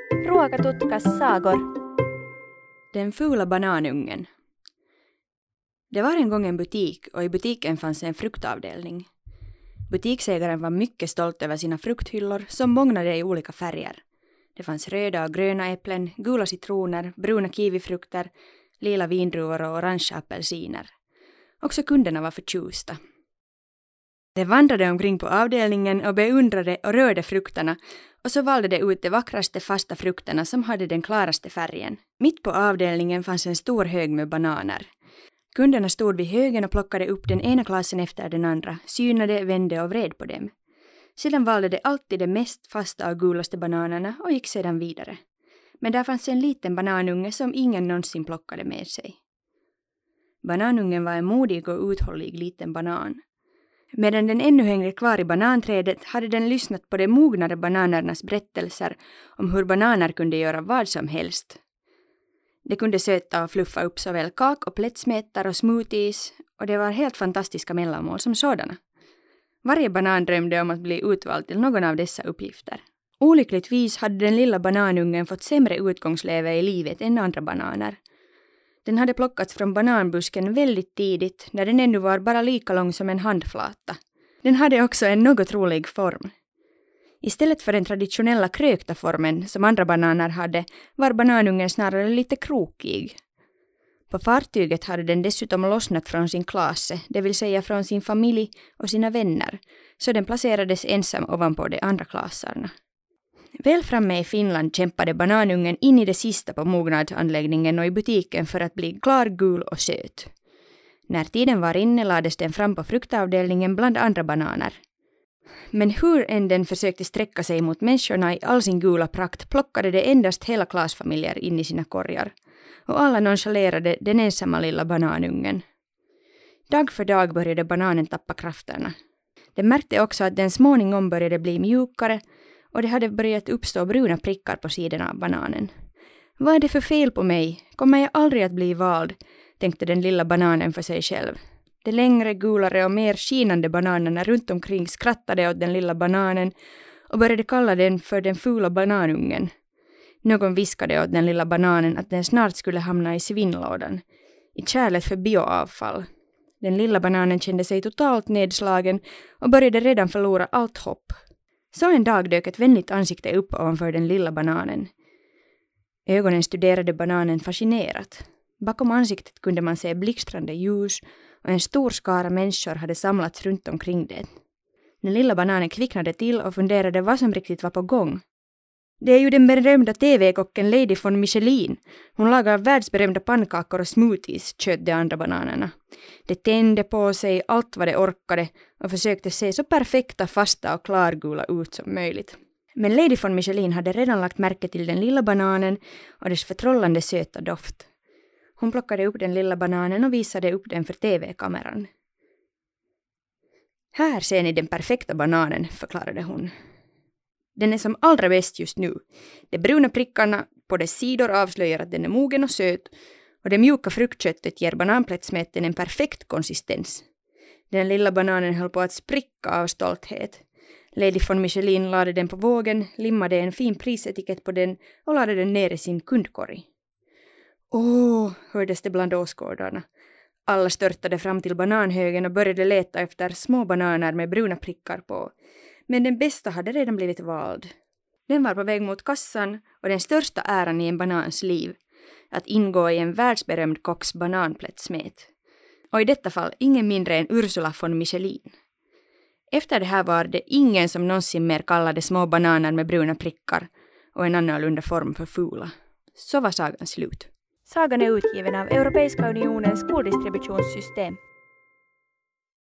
Ruokatutkas sagor. Den fula bananungen. Det var en gång en butik och i butiken fanns en fruktavdelning. Butiksägaren var mycket stolt över sina frukthyllor som bågnade i olika färger. Det fanns röda och gröna äpplen, gula citroner, bruna kiwifrukter, lila vindruvor och orange apelsiner. Också kunderna var förtjusta. De vandrade omkring på avdelningen och beundrade och rörde frukterna och så valde de ut de vackraste fasta frukterna som hade den klaraste färgen. Mitt på avdelningen fanns en stor hög med bananer. Kunderna stod vid högen och plockade upp den ena klassen efter den andra, synade, vände och vred på dem. Sedan valde de alltid de mest fasta och gulaste bananerna och gick sedan vidare. Men där fanns en liten bananunge som ingen någonsin plockade med sig. Bananungen var en modig och uthållig liten banan. Medan den ännu hängde kvar i bananträdet hade den lyssnat på de mognare bananernas berättelser om hur bananer kunde göra vad som helst. De kunde söta och fluffa upp såväl kak- och plättsmetar och smoothies och det var helt fantastiska mellanmål som sådana. Varje banan drömde om att bli utvald till någon av dessa uppgifter. Olyckligtvis hade den lilla bananungen fått sämre utgångsläge i livet än andra bananer. Den hade plockats från bananbusken väldigt tidigt när den ännu var bara lika lång som en handflata. Den hade också en något rolig form. Istället för den traditionella krökta formen som andra bananer hade var bananungen snarare lite krokig. På fartyget hade den dessutom lossnat från sin klasse, det vill säga från sin familj och sina vänner, så den placerades ensam ovanpå de andra klasserna. Väl framme i Finland kämpade bananungen in i det sista på mognadsanläggningen och i butiken för att bli klar, gul och söt. När tiden var inne lades den fram på fruktavdelningen bland andra bananer. Men hur än den försökte sträcka sig mot människorna i all sin gula prakt plockade det endast hela klassfamiljer in i sina korgar. Och alla nonchalerade den ensamma lilla bananungen. Dag för dag började bananen tappa krafterna. Den märkte också att den småningom började bli mjukare och det hade börjat uppstå bruna prickar på sidorna av bananen. Vad är det för fel på mig? Kommer jag aldrig att bli vald? Tänkte den lilla bananen för sig själv. De längre, gulare och mer skinande bananerna runt omkring skrattade åt den lilla bananen och började kalla den för den fula bananungen. Någon viskade åt den lilla bananen att den snart skulle hamna i svinnlådan, i kärlet för bioavfall. Den lilla bananen kände sig totalt nedslagen och började redan förlora allt hopp. Så en dag dök ett vänligt ansikte upp ovanför den lilla bananen. Ögonen studerade bananen fascinerat. Bakom ansiktet kunde man se blixtrande ljus och en stor skara människor hade samlats runt omkring det. Den lilla bananen kvicknade till och funderade vad som riktigt var på gång. Det är ju den berömda TV-kocken Lady von Michelin. Hon lagar världsberömda pannkakor och smoothies, tjöt de andra bananerna. De tände på sig allt vad de orkade och försökte se så perfekta, fasta och klargula ut som möjligt. Men Lady von Michelin hade redan lagt märke till den lilla bananen och dess förtrollande söta doft. Hon plockade upp den lilla bananen och visade upp den för TV-kameran. Här ser ni den perfekta bananen, förklarade hon. Den är som allra bäst just nu. De bruna prickarna på dess sidor avslöjar att den är mogen och söt och det mjuka fruktköttet ger bananplättsmeten en perfekt konsistens. Den lilla bananen höll på att spricka av stolthet. Lady von Michelin lade den på vågen, limmade en fin prisetikett på den och lade den ner i sin kundkorg. Åh, hördes det bland åskådarna. Alla störtade fram till bananhögen och började leta efter små bananer med bruna prickar på. Men den bästa hade redan blivit vald. Den var på väg mot kassan och den största äran i en banans liv. Att ingå i en världsberömd kocks bananplättsmet. Och i detta fall ingen mindre än Ursula von Michelin. Efter det här var det ingen som någonsin mer kallade små bananer med bruna prickar och en annorlunda form för fula. Så var sagan slut. Sagan är utgiven av Europeiska unionens skoldistributionssystem.